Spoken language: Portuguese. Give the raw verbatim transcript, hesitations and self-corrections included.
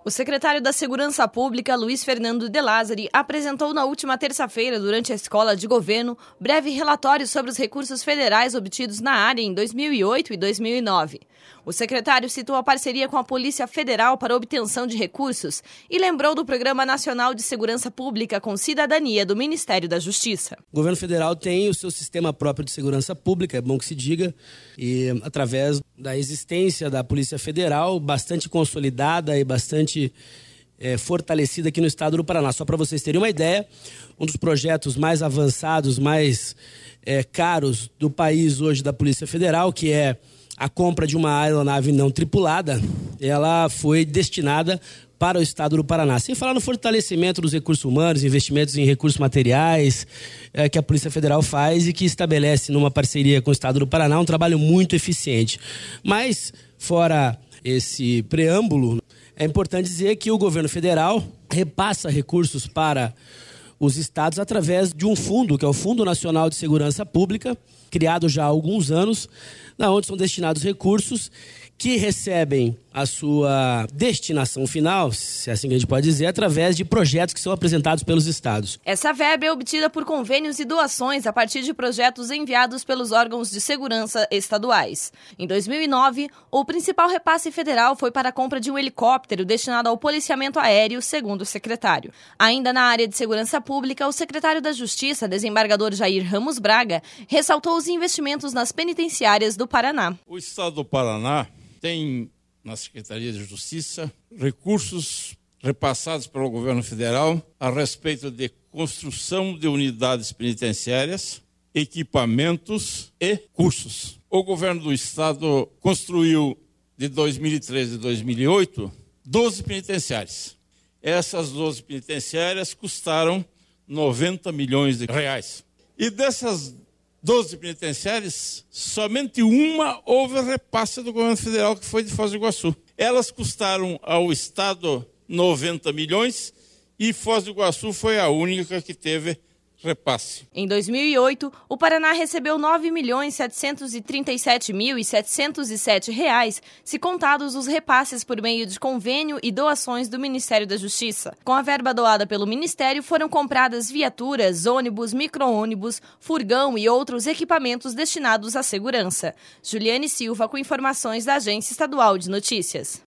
O secretário da Segurança Pública, Luiz Fernando de Lázari, apresentou na última terça-feira, durante a Escola de Governo, breve relatório sobre os recursos federais obtidos na área em dois mil e oito e dois mil e nove. O secretário citou a parceria com a Polícia Federal para a obtenção de recursos e lembrou do Programa Nacional de Segurança Pública com Cidadania do Ministério da Justiça. O governo federal tem o seu sistema próprio de segurança pública, é bom que se diga, e através da existência da Polícia Federal, bastante consolidada e bastante é, fortalecida aqui no estado do Paraná. Só para vocês terem uma ideia, um dos projetos mais avançados, mais é, caros do país hoje da Polícia Federal, que é a compra de uma aeronave não tripulada, ela foi destinada para o estado do Paraná. Sem falar no fortalecimento dos recursos humanos, investimentos em recursos materiais é, que a Polícia Federal faz e que estabelece numa parceria com o estado do Paraná um trabalho muito eficiente. Mas, fora esse preâmbulo, é importante dizer que o governo federal repassa recursos para os estados através de um fundo, que é o Fundo Nacional de Segurança Pública, criado já há alguns anos, na onde são destinados recursos que recebem a sua destinação final, se é assim que a gente pode dizer, através de projetos que são apresentados pelos estados. Essa verba é obtida por convênios e doações a partir de projetos enviados pelos órgãos de segurança estaduais. Em dois mil e nove, o principal repasse federal foi para a compra de um helicóptero destinado ao policiamento aéreo, segundo o secretário. Ainda na área de segurança pública, o secretário da Justiça, desembargador Jair Ramos Braga, ressaltou os investimentos nas penitenciárias do Paraná. O estado do Paraná tem na Secretaria de Justiça recursos repassados pelo governo federal a respeito de construção de unidades penitenciárias, equipamentos e cursos. O governo do estado construiu de dois mil e treze a dois mil e oito doze penitenciárias. Essas doze penitenciárias custaram noventa milhões de reais. E dessas doze penitenciárias, somente uma houve repasse do governo federal, que foi de Foz do Iguaçu. Elas custaram ao estado noventa milhões e Foz do Iguaçu foi a única que teve repasse. Em dois mil e oito, o Paraná recebeu nove milhões setecentos e trinta e sete mil e setecentos e sete reais, se contados os repasses por meio de convênio e doações do Ministério da Justiça. Com a verba doada pelo Ministério, foram compradas viaturas, ônibus, micro-ônibus, furgão e outros equipamentos destinados à segurança. Juliane Silva, com informações da Agência Estadual de Notícias.